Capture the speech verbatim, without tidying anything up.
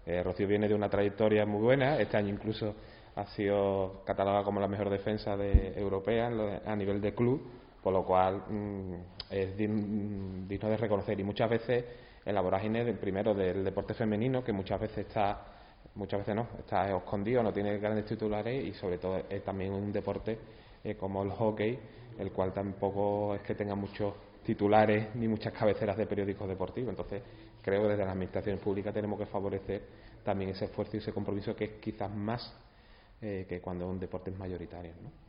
Eh, Rocío viene de una trayectoria muy buena, este año incluso ha sido catalogada como la mejor defensa de, europea a nivel de club, por lo cual mmm, es digno de reconocer. Y muchas veces en la vorágine del primero del deporte femenino, que muchas veces está, muchas veces no, está escondido, no tiene grandes titulares, y sobre todo es también un deporte eh, como el hockey, el cual tampoco es que tenga muchos titulares ni muchas cabeceras de periódicos deportivos. Entonces creo que desde las administraciones públicas tenemos que favorecer también ese esfuerzo y ese compromiso, que es quizás más eh, que cuando un deporte es mayoritario, ¿no?